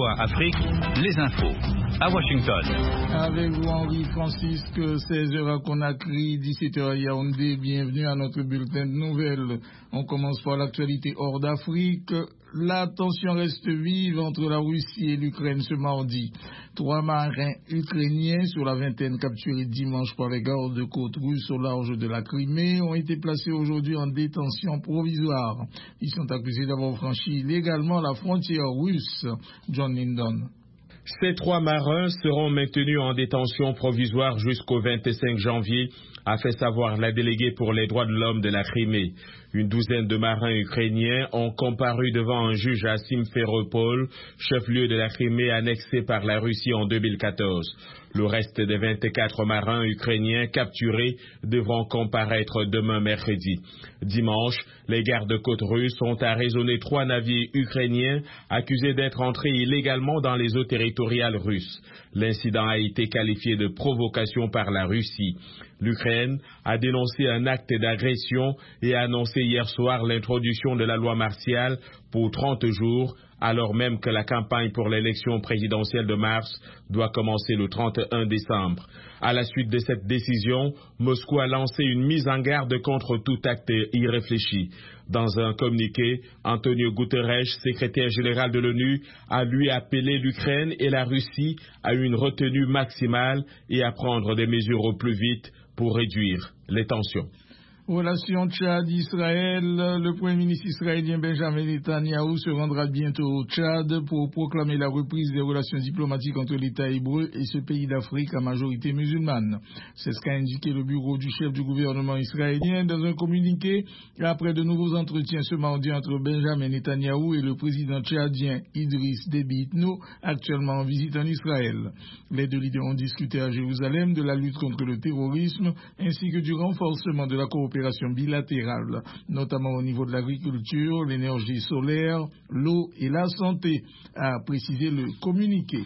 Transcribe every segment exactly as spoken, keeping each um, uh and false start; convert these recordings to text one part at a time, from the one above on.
V O A Afrique, les infos. À Washington. Avec vous, Henri Francisque, seize heures à Conakry, dix-sept heures à Yaoundé. Bienvenue à notre bulletin de nouvelles. On commence par l'actualité hors d'Afrique. La tension reste vive entre la Russie et l'Ukraine ce mardi. Trois marins ukrainiens sur la vingtaine capturés dimanche par les gardes-côtes russes au large de la Crimée ont été placés aujourd'hui en détention provisoire. Ils sont accusés d'avoir franchi illégalement la frontière russe. John Lindon. Ces trois marins seront maintenus en détention provisoire jusqu'au vingt-cinq janvier, a fait savoir la déléguée pour les droits de l'homme de la Crimée. Une douzaine de marins ukrainiens ont comparu devant un juge à Simferopol, chef-lieu de la Crimée annexée par la Russie en deux mille quatorze. Le reste des vingt-quatre marins ukrainiens capturés devront comparaître demain mercredi. Dimanche, les gardes-côtes russes ont arraisonné trois navires ukrainiens accusés d'être entrés illégalement dans les eaux territoriales russes. L'incident a été qualifié de provocation par la Russie. L'Ukraine a dénoncé un acte d'agression et a annoncé hier soir l'introduction de la loi martiale pour trente jours, alors même que la campagne pour l'élection présidentielle de mars doit commencer le trente et un décembre. À la suite de cette décision, Moscou a lancé une mise en garde contre tout acte irréfléchi. Dans un communiqué, Antonio Guterres, secrétaire général de l'ONU, a lui appelé l'Ukraine et la Russie à une retenue maximale et à prendre des mesures au plus vite pour réduire les tensions. Relation Tchad-Israël, le Premier ministre israélien Benjamin Netanyahou se rendra bientôt au Tchad pour proclamer la reprise des relations diplomatiques entre l'État hébreu et ce pays d'Afrique à majorité musulmane. C'est ce qu'a indiqué le bureau du chef du gouvernement israélien dans un communiqué après de nouveaux entretiens ce mardi entre Benjamin Netanyahou et le président tchadien Idriss Déby Itno, actuellement en visite en Israël. Les deux leaders ont discuté à Jérusalem de la lutte contre le terrorisme ainsi que du renforcement de la coopération bilatérale, notamment au niveau de l'agriculture, l'énergie solaire, l'eau et la santé, a précisé le communiqué.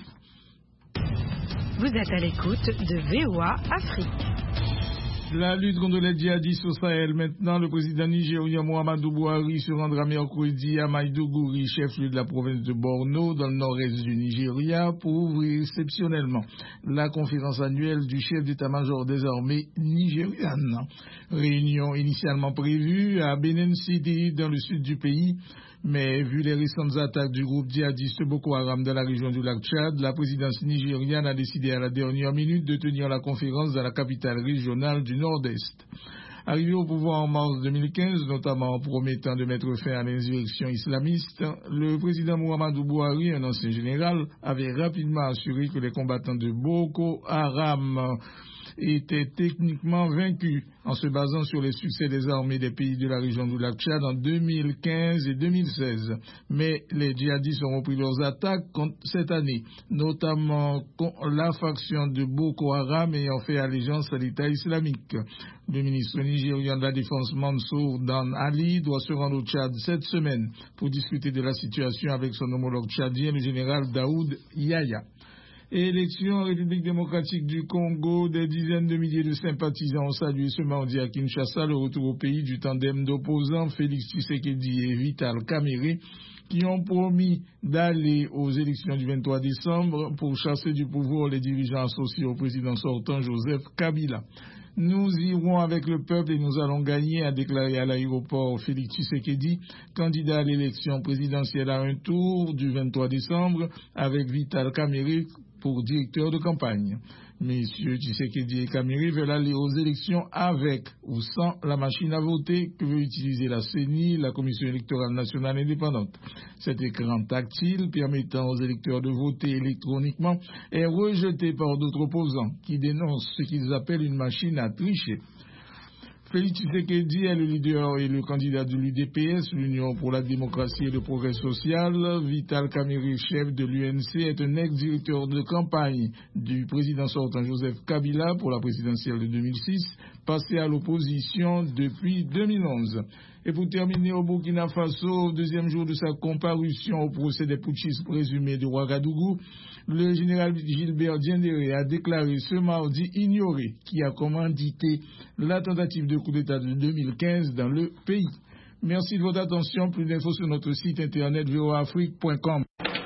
Vous êtes à l'écoute de V O A Afrique. La lutte contre les djihadistes au Sahel. Maintenant, le président nigérien Muhammadu Buhari se rendra mercredi à Maïdougouri, chef-lieu de la province de Borno, dans le nord-est du Nigeria, pour ouvrir exceptionnellement la conférence annuelle du chef d'état-major des armées nigérianes. Réunion initialement prévue à Benin City, dans le sud du pays. Mais vu les récentes attaques du groupe djihadiste Boko Haram dans la région du lac Tchad, la présidence nigériane a décidé à la dernière minute de tenir la conférence dans la capitale régionale du Nord-Est. Arrivé au pouvoir en mars deux mille quinze, notamment en promettant de mettre fin à l'insurrection islamiste, le président Muhammadu Buhari, un ancien général, avait rapidement assuré que les combattants de Boko Haram était techniquement vaincu en se basant sur les succès des armées des pays de la région du lac Tchad en deux mille quinze et deux mille seize. Mais les djihadistes ont repris leurs attaques cette année, notamment la faction de Boko Haram ayant fait allégeance à l'État islamique. Le ministre nigérien de la Défense Mansour Dan Ali doit se rendre au Tchad cette semaine pour discuter de la situation avec son homologue tchadien, le général Daoud Yahya. Élection en République démocratique du Congo, des dizaines de milliers de sympathisants ont salué ce mardi à Kinshasa le retour au pays du tandem d'opposants Félix Tshisekedi et Vital Kamerhe, qui ont promis d'aller aux élections du vingt-trois décembre pour chasser du pouvoir les dirigeants associés au président sortant Joseph Kabila. Nous irons avec le peuple et nous allons gagner, a déclaré à l'aéroport Félix Tshisekedi, candidat à l'élection présidentielle à un tour du vingt-trois décembre, avec Vital Kamerhe pour directeur de campagne. Messieurs Tshisekedi et Kamerhe veulent aller aux élections avec ou sans la machine à voter que veut utiliser la C E N I, la Commission électorale nationale indépendante. Cet écran tactile permettant aux électeurs de voter électroniquement est rejeté par d'autres opposants qui dénoncent ce qu'ils appellent une machine à tricher. Félix Tshisekedi est le leader et le candidat de l'U D P S, l'Union pour la démocratie et le progrès social. Vital Kamerhe, chef de l'U N C, est un ex-directeur de campagne du président sortant Joseph Kabila pour la présidentielle de deux mille six, passé à l'opposition depuis deux mille onze. Et pour terminer, au Burkina Faso, deuxième jour de sa comparution au procès des putschistes présumés de Ouagadougou, le général Gilbert Diendéré a déclaré ce mardi ignorer qui a commandité la tentative de coup d'État de deux mille quinze dans le pays. Merci de votre attention. Plus d'infos sur notre site internet v o a afrique point com. La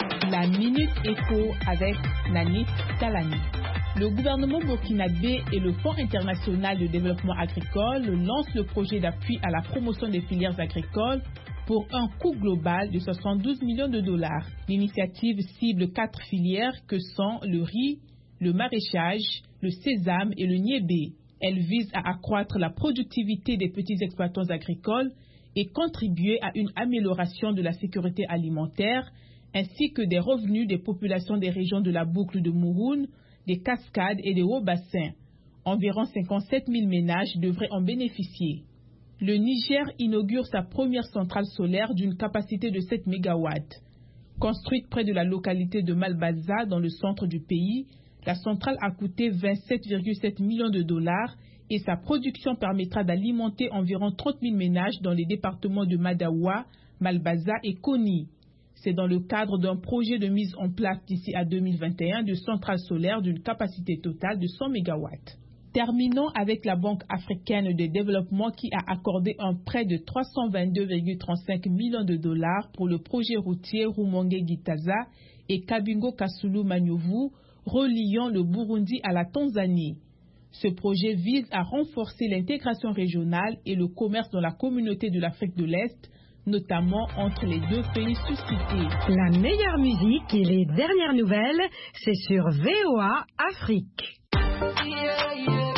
La Minute Éco avec Nanit Talani. Le gouvernement burkinabé et le Fonds international de développement agricole lancent le projet d'appui à la promotion des filières agricoles pour un coût global de soixante-douze millions de dollars. L'initiative cible quatre filières que sont le riz, le maraîchage, le sésame et le niébé. Elle vise à accroître la productivité des petits exploitants agricoles et contribuer à une amélioration de la sécurité alimentaire ainsi que des revenus des populations des régions de la boucle de Mouroune, des Cascades et des Hauts-Bassins. Environ cinquante-sept mille ménages devraient en bénéficier. Le Niger inaugure sa première centrale solaire d'une capacité de sept mégawatts. Construite près de la localité de Malbaza dans le centre du pays, la centrale a coûté vingt-sept virgule sept millions de dollars et sa production permettra d'alimenter environ trente mille ménages dans les départements de Madawa, Malbaza et Koni. C'est dans le cadre d'un projet de mise en place d'ici à deux mille vingt et un de centrales solaires d'une capacité totale de cent mégawatts. Terminons avec la Banque africaine de développement qui a accordé un prêt de trois cent vingt-deux virgule trente-cinq millions de dollars pour le projet routier Rumonge-Gitaza et Kabingo-Kasulu-Manyovu, reliant le Burundi à la Tanzanie. Ce projet vise à renforcer l'intégration régionale et le commerce dans la communauté de l'Afrique de l'Est, notamment entre les deux pays suscités. La meilleure musique et les dernières nouvelles, c'est sur V O A Afrique. Yeah, yeah.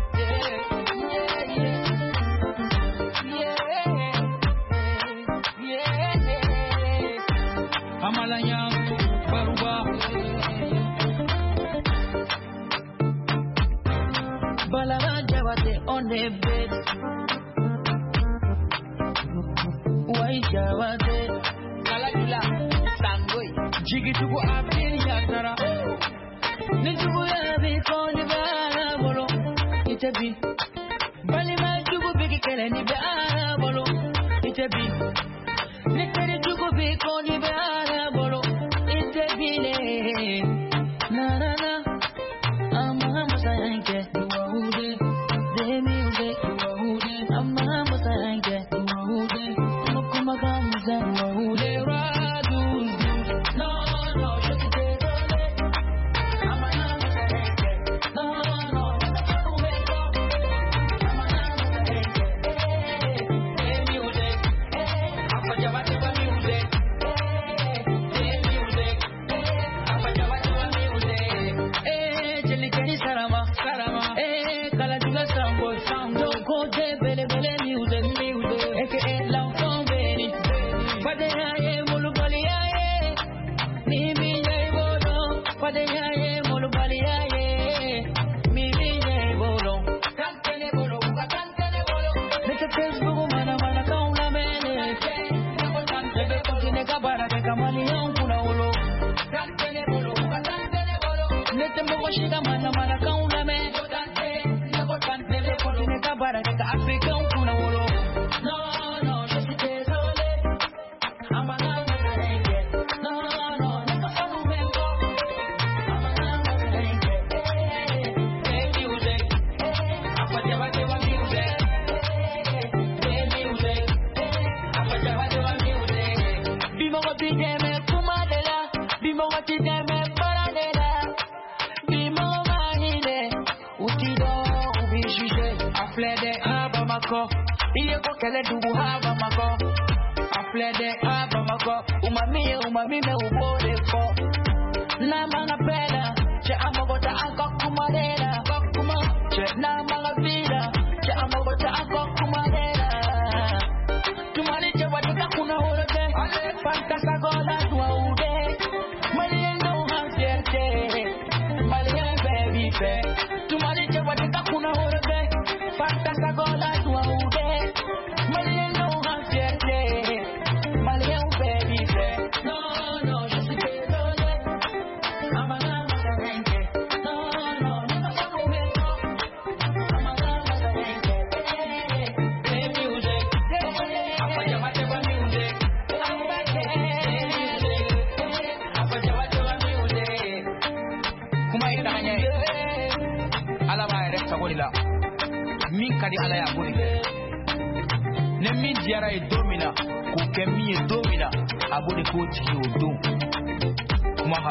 On the bed, why Jawade, Kalakula, Sangoi, Jiggy to go up in Yatara, Nijuya be called the Bolo, it's a bit, Balima to go big and the Bolo, it's a bit, Nick to go big on the Bolo, it's a bit, na na na, I'm a Sanke. Moi,